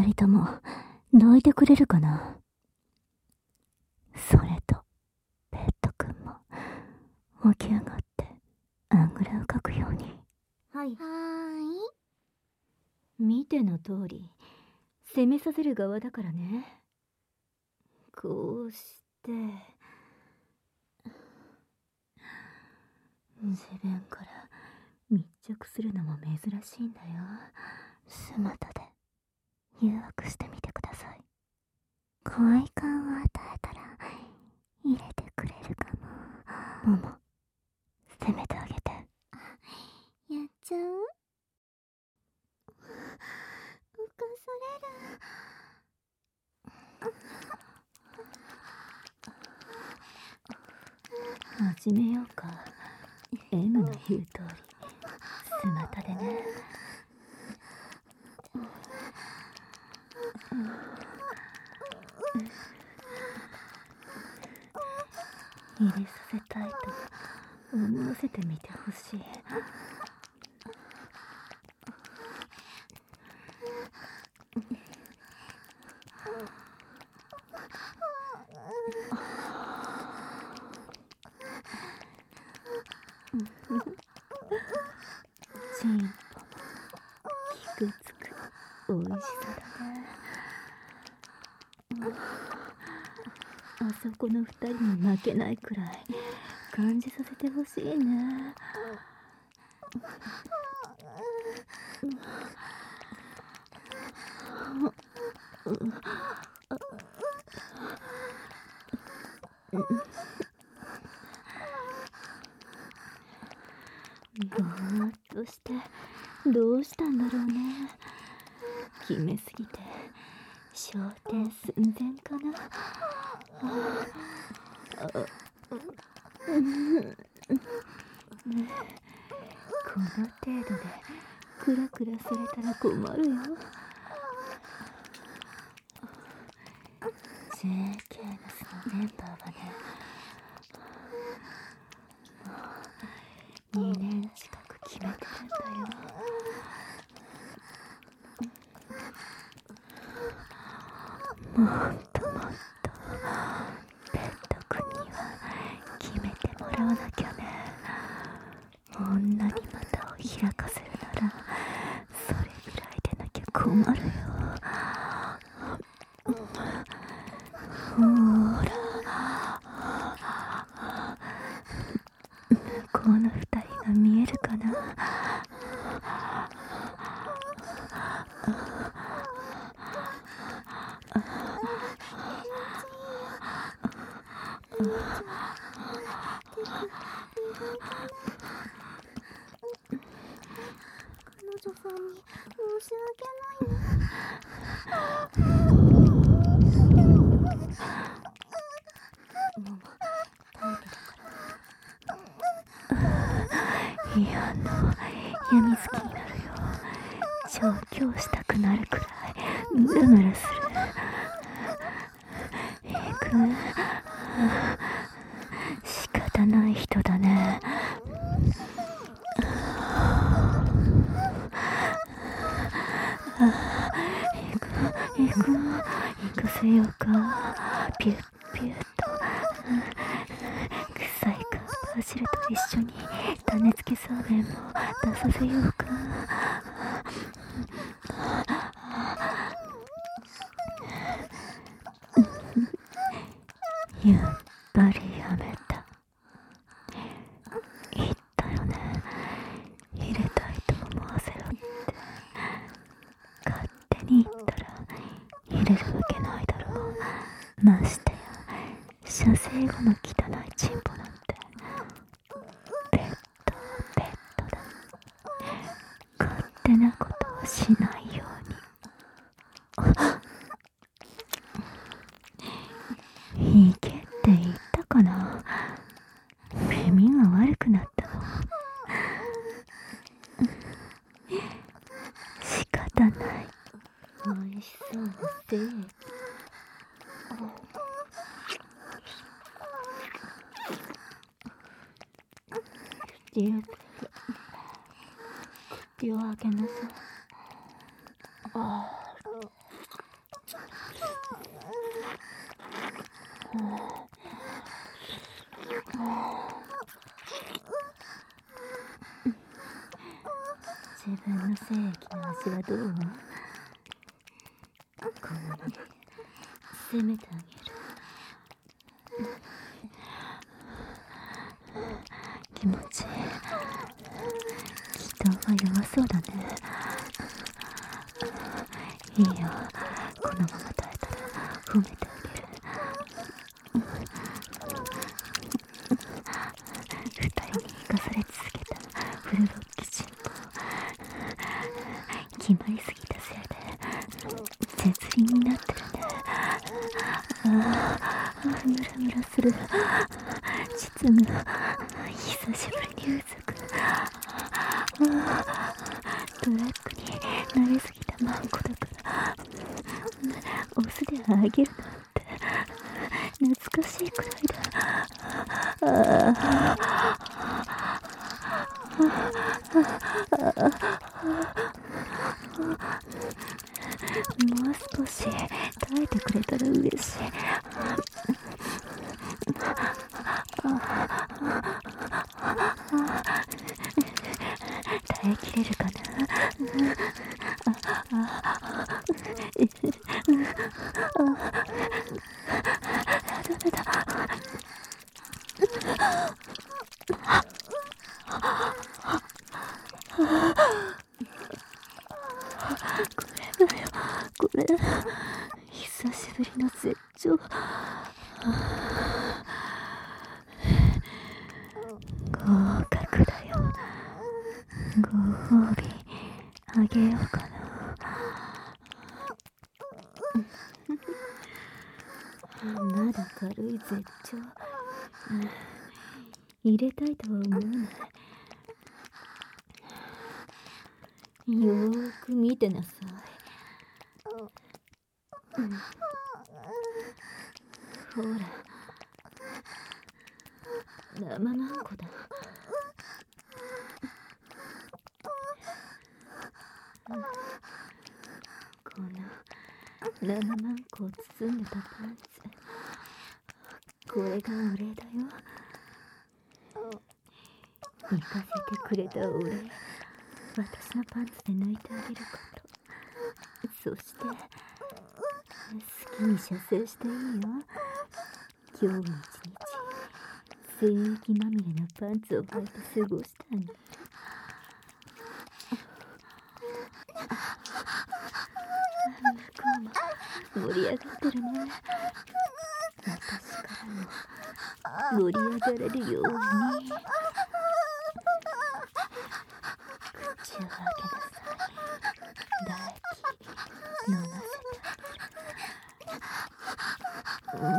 二人ともどいてくれるかな。それとペットくんも起き上がってあぐらをかくように。 はい。 見ての通り攻めさせる側だからね。こうして自分から密着するのも珍しいんだよ。スマタで誘惑してみてください。快感を与えたら入れてくれるかも。モモ、攻めてあげて。 やっちゃう？浮か始めようか。M の言う通りスマタでね。入れさせたいと思わせてみてほしい。チンポもキクつくおいしさだね。あそこの二人に負けないくらい感じさせてほしいね。ぼーっとしてどうしたんだろうね。決めすぎて昇天寸前かな。この程度でクラクラされたら困るよ。JK のそのメンバーはね、もう2年近く決めてるんだよ。もっともっとペットくんには決めてもらわなきゃね。女に股を開かせるならそれぐらいでなきゃ困るよ。ほーら、向こうの二人が見えるかな。 彼女さんに申し訳ないな。 いややみつきになるよ。調教したくなるくらいムラムラする。仕方ない人だね。行かせようか。ピュッピュッと臭いカッパーシルと一緒に種付けそうめんも出させようか。やっぱりやめた。言ったよね、入れたいと思わせろって。勝手に言ったら入れるわけないだろう。ましてや射精後の汚いチンポなんて。ペットだ。勝手なことはしないように。行けって言ったかな。耳が悪くなったの。仕方ない。美味しそうなステーキ。口を開けなさい。 自分の精液の味はどう？こんなに責めてあげる。気持ちいい。祈祷は弱そうだね。いいよ、このまま耐えたら褒めてあげる。二人に生かされ続けたフルロック進行、決まりすぎたせいで絶倫になってるね。ムラムラする。実務久しぶりにうずく。ドラッグに慣れすぎたマンコだからオスであげるなんて懐かしいくらいだ。もう少し耐えてくれたら嬉しい。耐えきれるかな。ダメだ。これ久しぶりの絶頂。合格だよ。ご褒美あげようかな。まだ軽い絶頂。入れたいとは思わない。よーく見てなさい。ほら、生マンコだ。この生マンコを包んでたパンツ、これがお礼だよ。行かせてくれたお礼。私のパンツで抜いてあげること。そして好きに射精していいよ。今日も一日精液まみれのパンツを履いて過ごしてあげる。向こうも盛り上がってるね。私からも盛り上がれるように。口を開けなさい。唾液飲ませてあげる。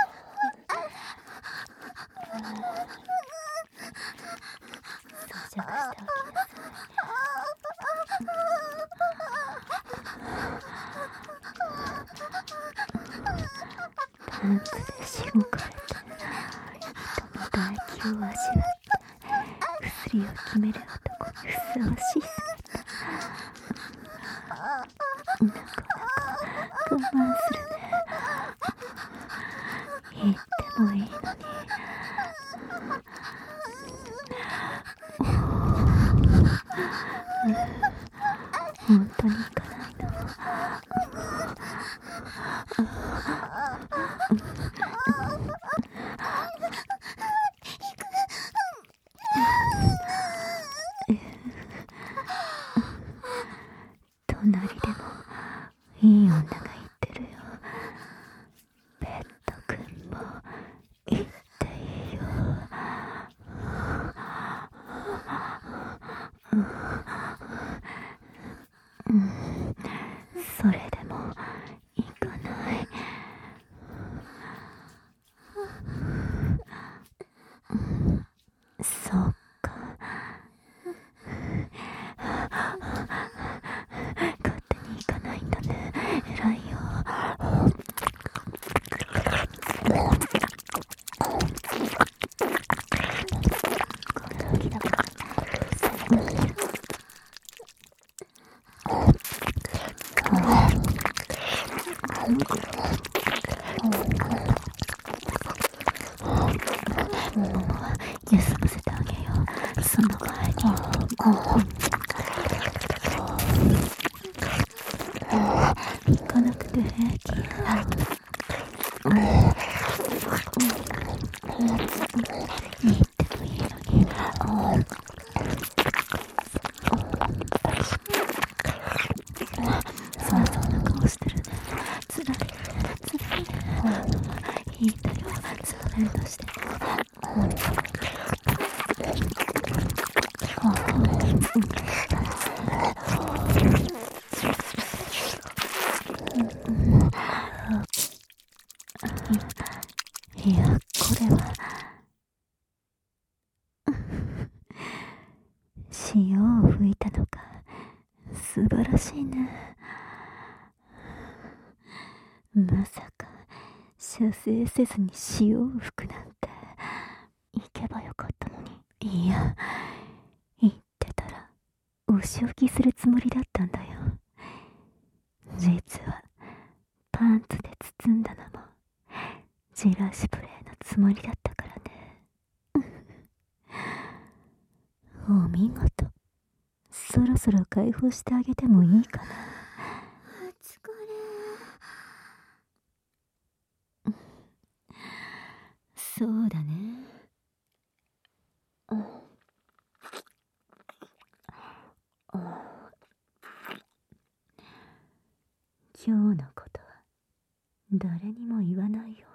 装着しておきなさい。パンツでしごかれて人の唾液を味わって薬を決める男にふさわしい姿。なかなか我慢するね。言ってもいいのに。本当に行かないの？隣でもいい女が言ってるよ。ペットくんも言っていいよ。それでも行かない。そっか。勝手に行かないんだね。偉いよ。こんな時だから。 行かなくて平気。言ってもいいのに。そんな顔してるね。つらいいいんだよ、そういうのして。いや、これは潮を吹いたのか。素晴らしいね。まさか射精せずに潮を吹くなんて。行けばよかったのに。いや、言ってたらお仕置きするつもりだったんだよ。実はパンツで包んだのもジラシプレイのつもりだったからね。お見事。そろそろ解放してあげてもいいかな。 疲れ。 そうだね。今日のことは誰にも言わないよ。